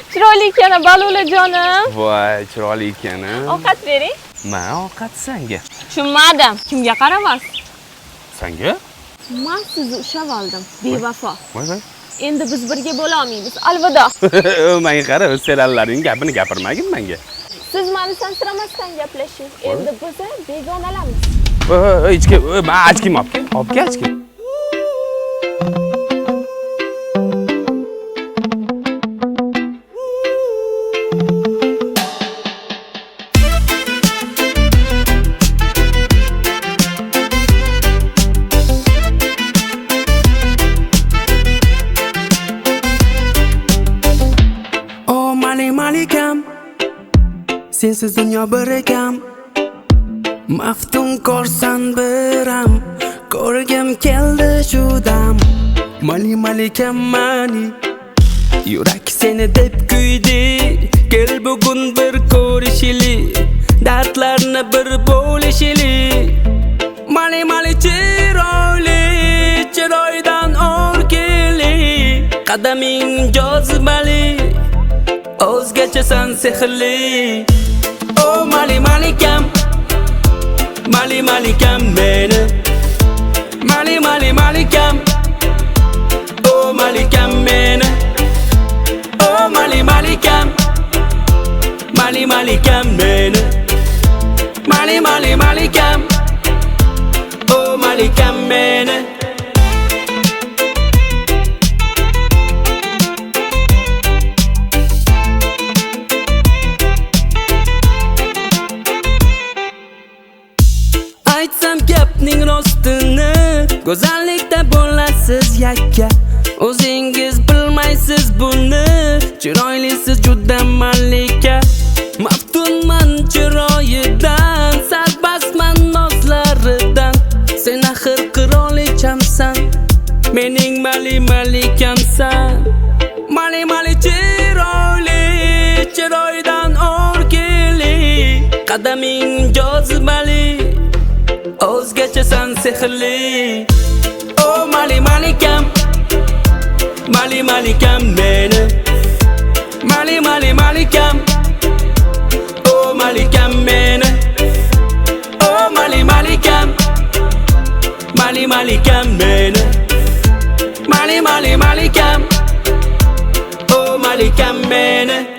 Chiroyli ekan, Balulajonim. Voy, chiroyli ekan. Ovqat bering. Men ovqat senga. Tushunmadim. Kimga qaramasiz? Senga? Men sizni ushlab oldim, bevafo. Voy. Endi biz birga bo'la olmaymiz. Alvido. Menga qara, o'z seriallarning gapini gapirmagin menga. Siz meni saniramasdan gaplashing. Endi biz begonalarmiz. Ichki, men ochkim olib kel. Malikam, sensiz dunyo bir ekam. Maftun korsan biram, ko'rgim keldi shu dam. Malikam mani, yurak seni deb kuydi. Kel bugun bir ko'rishili, dardlarni bir bo'lishili. Mali chiroyli, chiroydan o'rkili, qadaming jozibali, o'zgachasan sehrli. Oh malikam, malikam meni. Malikam, oh malikam meni. Oh malikam, malikam meni. Malikam, oh malikam meni. Aytsam gapning rostini, go'zallikda bo'lasiz yakka. O'zingiz bilmaysiz buni, chiroylisiz juda malika. Maftunman chiroyidan, sarbastman nozlaridan. Sen axir qirolichamsan, mening malikamsan. Mali chiroyli, chiroydan o'rkili, qadaming jozibali, o'zgachasan sehrli. Oh malikam, malikam meni. Malikam, oh malikam meni. Oh malikam, malikam meni. Malikam, oh malikam meni.